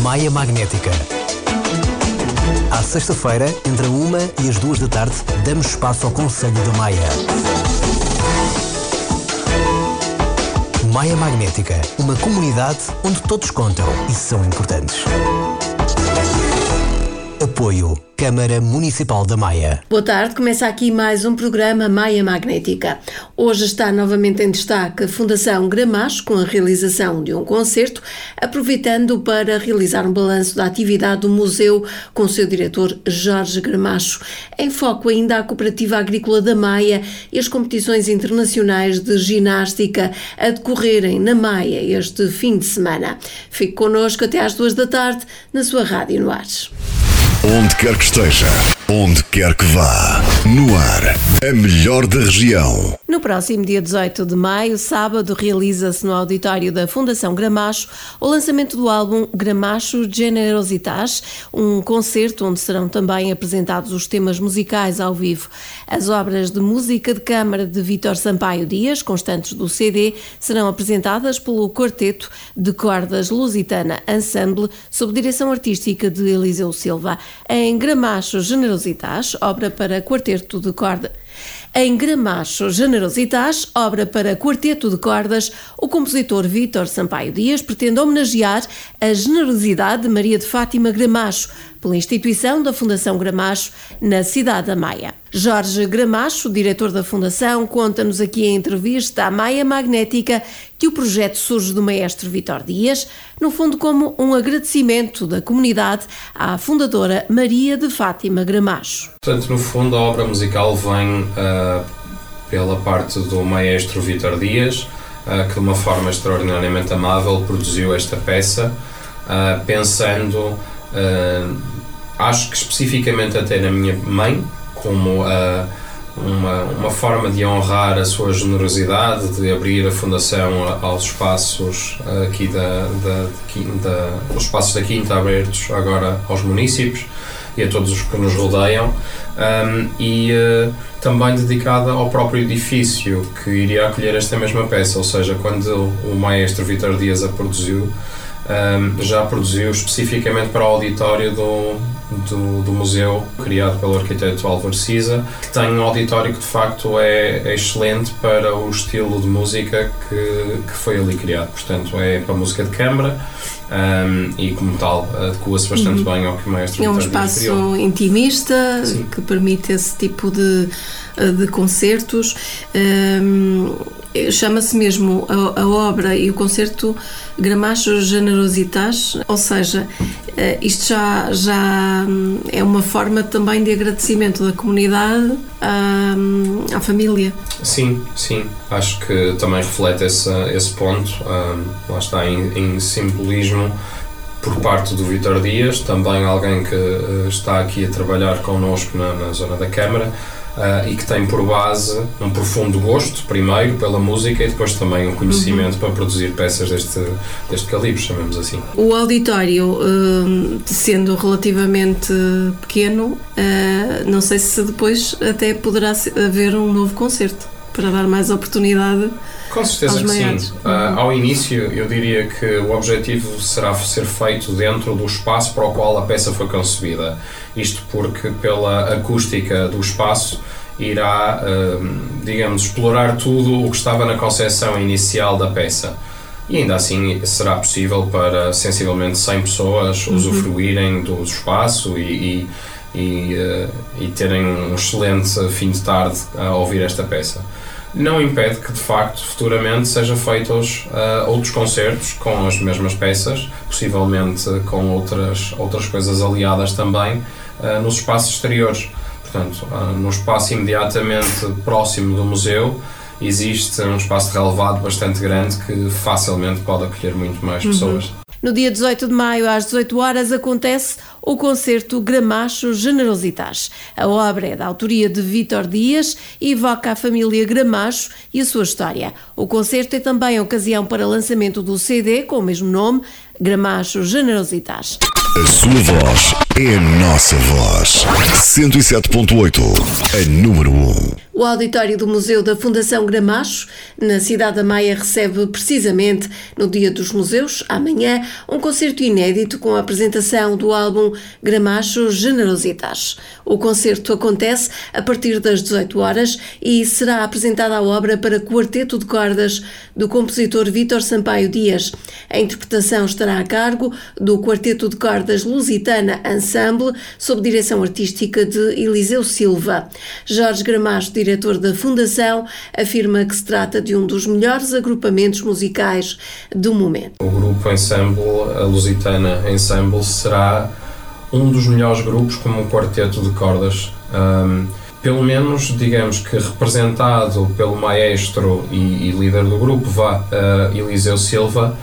Maia Magnética. À sexta-feira, entre a 1 e as 2 da tarde, damos espaço ao Conselho da Maia. Maia Magnética, uma comunidade onde todos contam e são importantes. Apoio Câmara Municipal da Maia. Boa tarde, começa aqui mais um programa Maia Magnética. Hoje está novamente em destaque a Fundação Gramacho com a realização de um concerto, aproveitando para realizar um balanço da atividade do museu com o seu diretor Jorge Gramacho. Em foco ainda a Cooperativa Agrícola da Maia e as competições internacionais de ginástica a decorrerem na Maia este fim de semana. Fique connosco até às 2 da tarde na sua Rádio no Ar. Onde quer que esteja, onde quer que vá, no ar, a melhor da região. No próximo dia 18 de maio, sábado, realiza-se no auditório da Fundação Gramacho o lançamento do álbum Gramacho Generositas, um concerto onde serão também apresentados os temas musicais ao vivo. As obras de música de câmara de Vítor Sampaio Dias, constantes do CD, serão apresentadas pelo Quarteto de Cordas Lusitana Ensemble, sob direção artística de Eliseu Silva. Em Gramacho Generositas, obra para quarteto de corda. Em Gramacho Generositas, obra para quarteto de cordas, o compositor Vítor Sampaio Dias pretende homenagear a generosidade de Maria de Fátima Gramacho, pela instituição da Fundação Gramacho na cidade da Maia. Jorge Gramacho, diretor da Fundação, conta-nos aqui em entrevista à Maia Magnética que o projeto surge do maestro Vítor Dias, no fundo como um agradecimento da comunidade à fundadora Maria de Fátima Gramacho. Portanto, no fundo, a obra musical vem pela parte do maestro Vítor Dias, que de uma forma extraordinariamente amável produziu esta peça, pensando, acho que especificamente até na minha mãe, como uma forma de honrar a sua generosidade, de abrir a Fundação aos espaços aqui os espaços da Quinta abertos agora aos municípios e a todos os que nos rodeiam, também dedicada ao próprio edifício que iria acolher esta mesma peça, ou seja, quando o maestro Vítor Dias a produziu, já produziu especificamente para o auditório do museu, criado pelo arquiteto Álvaro Siza, que tem um auditório que de facto é excelente para o estilo de música que foi ali criado. Portanto, é para música de câmara, e como tal adequa-se bastante bem ao que o maestro Vítor Dias criou. É um espaço intimista. Sim. Que permite esse tipo de concertos. Chama-se mesmo a obra e o concerto Gramacho Generositas, ou seja, isto já é uma forma também de agradecimento da comunidade à família. Sim, acho que também reflete esse ponto, lá está, em simbolismo por parte do Vítor Dias, também alguém que está aqui a trabalhar connosco na zona da Câmara, e que tem por base um profundo gosto, primeiro pela música, e depois também um conhecimento para produzir peças deste calibre, chamemos assim. O auditório, sendo relativamente pequeno, não sei se depois até poderá haver um novo concerto para dar mais oportunidade. Com certeza que sim. Ao início, eu diria que o objetivo será ser feito dentro do espaço para o qual a peça foi concebida. Isto porque, pela acústica do espaço, irá, explorar tudo o que estava na concepção inicial da peça. E ainda assim será possível para sensivelmente 100 pessoas usufruírem do espaço e terem um excelente fim de tarde a ouvir esta peça. Não impede que, de facto, futuramente sejam feitos outros concertos com as mesmas peças, possivelmente com outras coisas aliadas também, nos espaços exteriores. Portanto, no espaço imediatamente próximo do museu, existe um espaço de relevado bastante grande que facilmente pode acolher muito mais pessoas. No dia 18 de maio, às 18 horas, acontece o concerto Gramacho Generositas. A obra é da autoria de Vítor Dias e evoca a família Gramacho e a sua história. O concerto é também a ocasião para lançamento do CD com o mesmo nome, Gramacho Generositas. A sua voz é a nossa voz. 107.8, a número 1. O auditório do Museu da Fundação Gramacho, na cidade da Maia, recebe precisamente no Dia dos Museus, amanhã, um concerto inédito com a apresentação do álbum Gramacho Generositas. O concerto acontece a partir das 18 horas e será apresentada a obra para quarteto de cordas do compositor Vítor Sampaio Dias. A interpretação estará a cargo do quarteto de cordas Lusitana Ensemble, sob direção artística de Eliseu Silva. Jorge Gramacho, diretor da Fundação, afirma que se trata de um dos melhores agrupamentos musicais do momento. O grupo Ensemble, a Lusitana Ensemble, será um dos melhores grupos como um quarteto de cordas. Pelo menos, digamos que representado pelo maestro e líder do grupo, Eliseu Silva,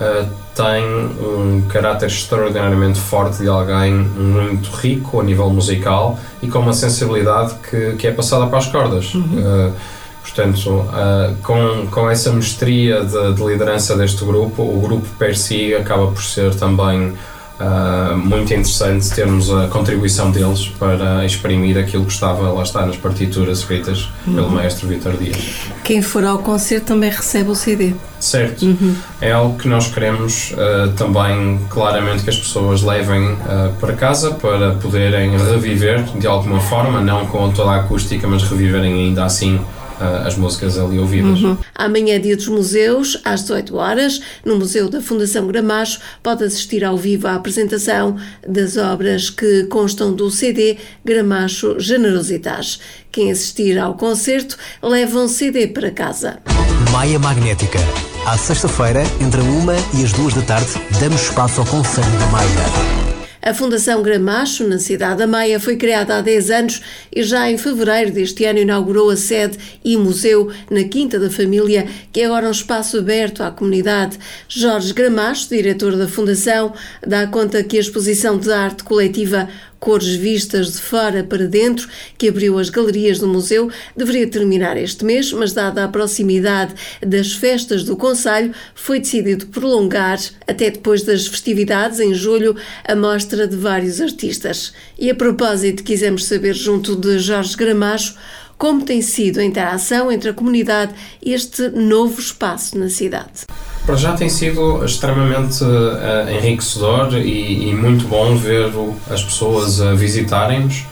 tem um caráter extraordinariamente forte de alguém muito rico a nível musical e com uma sensibilidade que é passada para as cordas. Portanto, com essa mestria de liderança deste grupo, o grupo per si acaba por ser também muito interessante termos a contribuição deles para exprimir aquilo que estava, lá está, nas partituras escritas pelo maestro Vítor Dias. Quem for ao concerto também recebe o CD. Certo. É algo que nós queremos também, claramente, que as pessoas levem para casa para poderem reviver de alguma forma, não com toda a acústica, mas reviverem ainda assim as músicas ali ouvidas. Amanhã, Dia dos Museus, às 18 horas, no Museu da Fundação Gramacho, pode assistir ao vivo à apresentação das obras que constam do CD Gramacho Generositas. Quem assistir ao concerto leva um CD para casa. Maia Magnética. À sexta-feira, entre a 1 e as 2 da tarde, damos espaço ao Conselho da Maia. A Fundação Gramacho, na cidade da Maia, foi criada há 10 anos e já em fevereiro deste ano inaugurou a sede e museu na Quinta da Família, que é agora um espaço aberto à comunidade. Jorge Gramacho, diretor da Fundação, dá conta que a exposição de arte coletiva Cores Vistas de Fora para Dentro, que abriu as galerias do museu, deveria terminar este mês, mas dada a proximidade das festas do concelho, foi decidido prolongar até depois das festividades, em julho, a mostra de vários artistas. E a propósito, quisemos saber junto de Jorge Gramacho como tem sido a interação entre a comunidade e este novo espaço na cidade. Para já tem sido extremamente enriquecedor e muito bom ver as pessoas a visitarem-nos.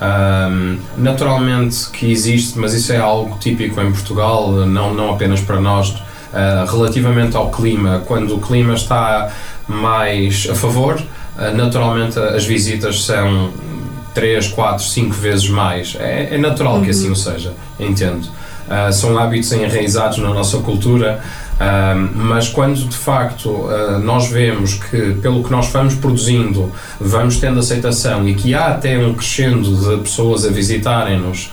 Naturalmente que existe, mas isso é algo típico em Portugal, não apenas para nós, relativamente ao clima. Quando o clima está mais a favor, naturalmente as visitas são 3, 4, 5 vezes mais. É natural que assim o seja, entendo. São hábitos enraizados na nossa cultura, mas quando de facto nós vemos que pelo que nós vamos produzindo vamos tendo aceitação e que há até um crescendo de pessoas a visitarem-nos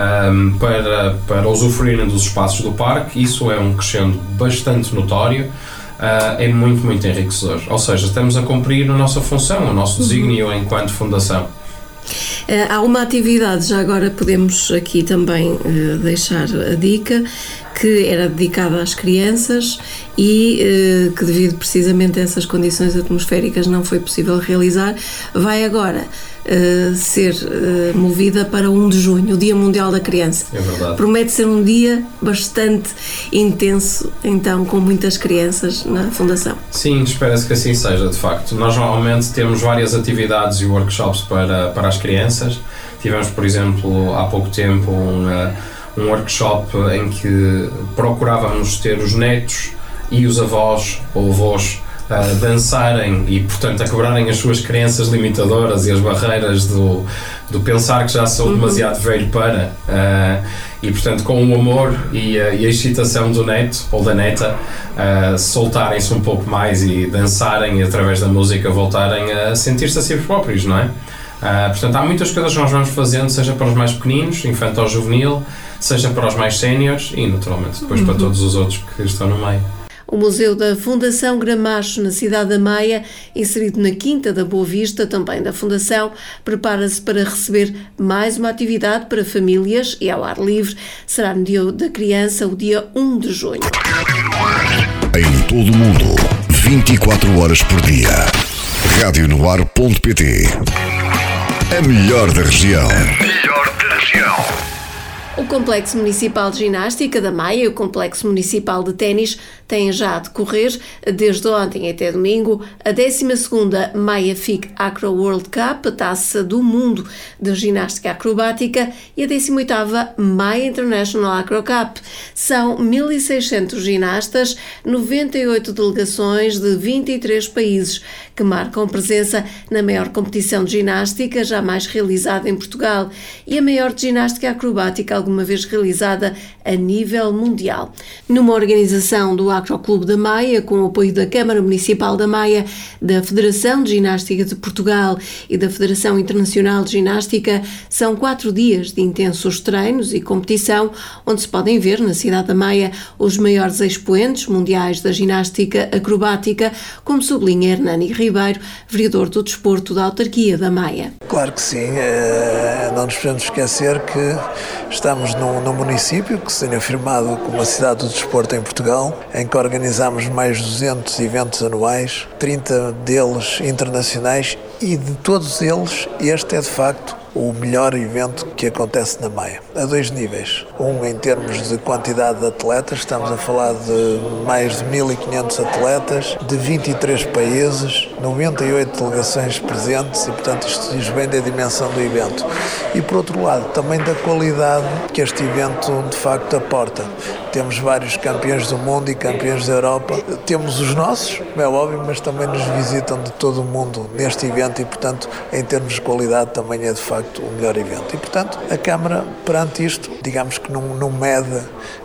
para usufruírem dos espaços do parque, isso é um crescendo bastante notório. É muito, muito enriquecedor. Ou seja, estamos a cumprir a nossa função, o nosso desígnio enquanto fundação. Há uma atividade, já agora podemos aqui também deixar a dica, que era dedicada às crianças e que devido precisamente a essas condições atmosféricas não foi possível realizar, vai agora ser movida para 1 de junho, o Dia Mundial da Criança. É verdade. Promete ser um dia bastante intenso, então, com muitas crianças na Fundação. Sim, espera-se que assim seja, de facto. Nós normalmente temos várias atividades e workshops para as crianças. Tivemos, por exemplo, há pouco tempo um workshop em que procurávamos ter os netos e os avós ou avós dançarem e, portanto, a quebrarem as suas crenças limitadoras e as barreiras do pensar que já sou demasiado velho para e, portanto, com o amor e a excitação do neto ou da neta, soltarem-se um pouco mais e dançarem e, através da música, voltarem a sentir-se a si próprios, não é? Portanto, há muitas coisas que nós vamos fazendo, seja para os mais pequeninos, infantil-juvenil, seja para os mais séniores e, naturalmente, depois para todos os outros que estão no meio. O Museu da Fundação Gramacho, na cidade da Maia, inserido na Quinta da Boa Vista, também da Fundação, prepara-se para receber mais uma atividade para famílias e ao ar livre. Será no Dia da Criança, o dia 1 de junho. Em todo o mundo, 24 horas por dia. Radionoar.pt. A melhor da região. O Complexo Municipal de Ginástica da Maia e o Complexo Municipal de Ténis têm já a decorrer, desde ontem até domingo, a 12ª Maia FIC Acro World Cup, a Taça do Mundo de Ginástica Acrobática, e a 18ª Maia International Acro Cup. São 1.600 ginastas, 98 delegações de 23 países que marcam presença na maior competição de ginástica jamais realizada em Portugal e a maior de ginástica acrobática alguma vez realizada a nível mundial. Numa organização do Acroclube da Maia, com o apoio da Câmara Municipal da Maia, da Federação de Ginástica de Portugal e da Federação Internacional de Ginástica, são 4 dias de intensos treinos e competição, onde se podem ver na cidade da Maia os maiores expoentes mundiais da ginástica acrobática, como sublinha Hernani Ribeiro, vereador do Desporto da Autarquia da Maia. Claro que sim, não nos podemos esquecer que estamos num município que se tem afirmado como a cidade do desporto em Portugal, em que organizamos mais de 200 eventos anuais, 30 deles internacionais, e de todos eles este é de facto o melhor evento que acontece na Maia, a 2 níveis. Um em termos de quantidade de atletas, estamos a falar de mais de 1.500 atletas, de 23 países, 98 delegações presentes e, portanto, isto diz bem da dimensão do evento. E, por outro lado, também da qualidade que este evento, de facto, aporta. Temos vários campeões do mundo e campeões da Europa. Temos os nossos, é óbvio, mas também nos visitam de todo o mundo neste evento e, portanto, em termos de qualidade, também é, de facto, o melhor evento. E, portanto, a Câmara, perante isto, digamos que não mede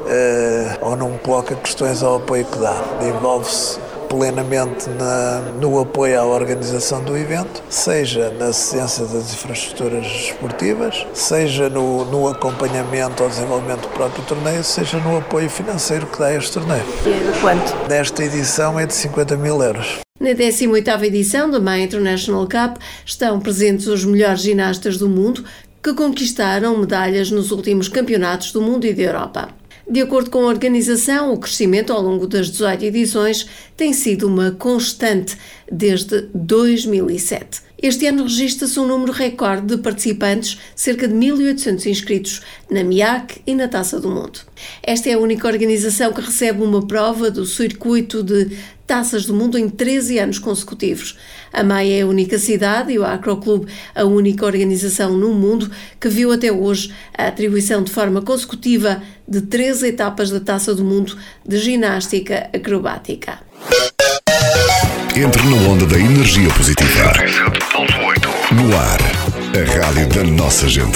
ou não coloca questões ao apoio que dá. Envolve-se plenamente no apoio à organização do evento, seja na assistência das infraestruturas esportivas, seja no acompanhamento ao desenvolvimento do próprio torneio, seja no apoio financeiro que dá a este torneio. E quanto? Nesta edição é de 50 mil euros. Na 18ª edição da Maia International Cup estão presentes os melhores ginastas do mundo que conquistaram medalhas nos últimos campeonatos do mundo e da Europa. De acordo com a organização, o crescimento ao longo das 18 edições tem sido uma constante desde 2007. Este ano registra-se um número recorde de participantes, cerca de 1.800 inscritos na MIAC e na Taça do Mundo. Esta é a única organização que recebe uma prova do circuito de Taças do Mundo em 13 anos consecutivos. A Maia é a única cidade e o Acroclube a única organização no mundo que viu até hoje a atribuição de forma consecutiva de 13 etapas da Taça do Mundo de ginástica acrobática. Entre na onda da energia positiva. No ar, a rádio da nossa gente.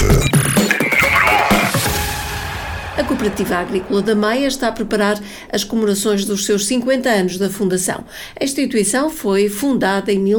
A Cooperativa Agrícola da Maia está a preparar as comemorações dos seus 50 anos da fundação. A instituição foi fundada em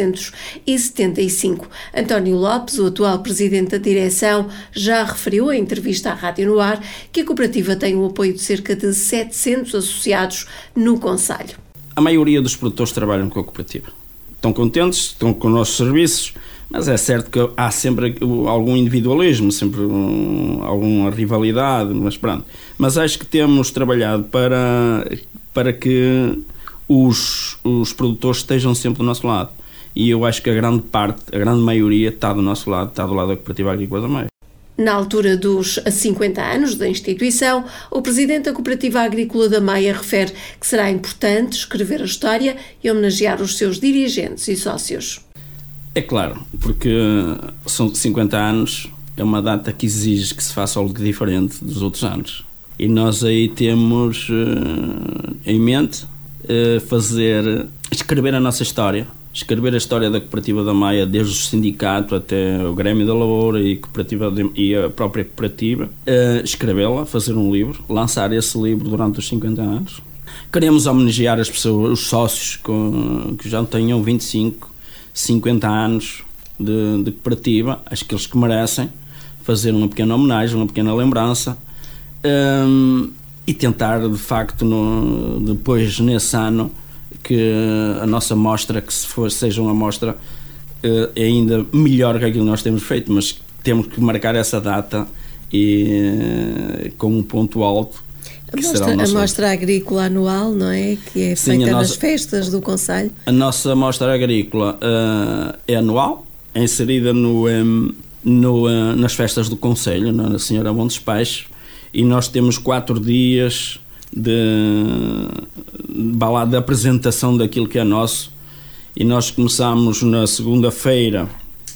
1975. António Lopes, o atual presidente da direção, já referiu em entrevista à Rádio no Ar que a cooperativa tem o apoio de cerca de 700 associados no concelho. A maioria dos produtores trabalham com a cooperativa. Estão contentes, estão com os nossos serviços, mas é certo que há sempre algum individualismo, sempre alguma rivalidade, mas pronto. Mas acho que temos trabalhado para que os produtores estejam sempre do nosso lado. E eu acho que a grande maioria está do nosso lado, está do lado da Cooperativa Agrícola da Maia. Na altura dos 50 anos da instituição, o presidente da Cooperativa Agrícola da Maia refere que será importante escrever a história e homenagear os seus dirigentes e sócios. É claro, porque são 50 anos, é uma data que exige que se faça algo diferente dos outros anos. E nós aí temos em mente escrever a nossa história. Escrever a história da Cooperativa da Maia, desde o sindicato até o Grêmio da Lavoura e a própria cooperativa, escrevê-la, fazer um livro, lançar esse livro durante os 50 anos. Queremos homenagear as pessoas, os sócios que já tenham 25, 50 anos de cooperativa, aqueles que merecem, fazer uma pequena homenagem, uma pequena lembrança e tentar, de facto, depois, nesse ano, que a nossa mostra, que seja uma mostra ainda melhor que aquilo que nós temos feito, mas temos que marcar essa data e com um ponto alto. A mostra agrícola anual, não é? Que é feita nas festas do concelho. A nossa mostra agrícola é anual, é inserida no nas festas do Conselho, na Senhora Montes Pais, e nós temos 4 dias de apresentação daquilo que é nosso, e nós começamos na segunda-feira,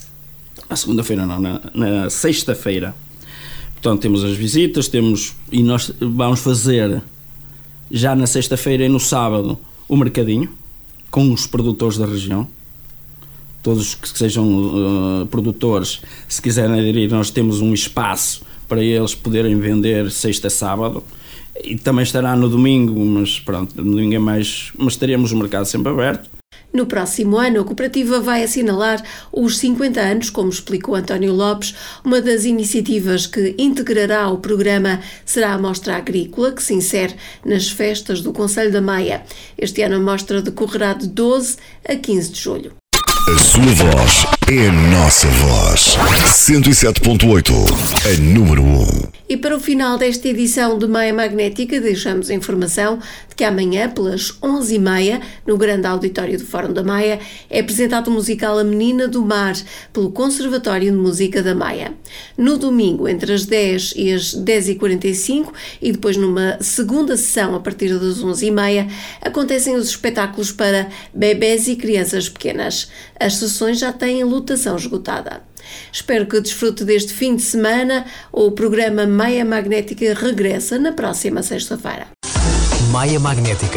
na sexta-feira. Portanto, temos as visitas, e nós vamos fazer já na sexta-feira e no sábado o mercadinho com os produtores da região. Todos que sejam produtores, se quiserem aderir, nós temos um espaço para eles poderem vender sexta e sábado, e também estará no domingo, mas pronto, no domingo é mais, mas teremos o mercado sempre aberto. No próximo ano, a cooperativa vai assinalar os 50 anos, como explicou António Lopes. Uma das iniciativas que integrará o programa será a Mostra Agrícola, que se insere nas festas do Conselho da Maia. Este ano a mostra decorrerá de 12 a 15 de julho. A sua voz é a nossa voz. 107.8, a número 1. E para o final desta edição de Maia Magnética, deixamos a informação de que amanhã, pelas 11h30, no grande auditório do Fórum da Maia, é apresentado o musical A Menina do Mar, pelo Conservatório de Música da Maia. No domingo, entre as 10 e as 10h45, e depois numa segunda sessão, a partir das 11h30, acontecem os espetáculos para bebés e crianças pequenas. As sessões já têm lotação esgotada. Espero que desfrute deste fim de semana. O programa Maia Magnética regressa na próxima sexta-feira. Maia Magnética.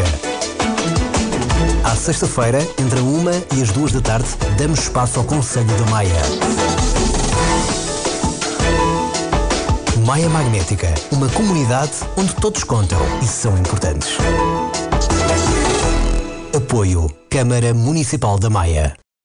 À sexta-feira, entre a 1 e as 2 da tarde, damos espaço ao Conselho da Maia. Maia Magnética, uma comunidade onde todos contam e são importantes. Apoio Câmara Municipal da Maia.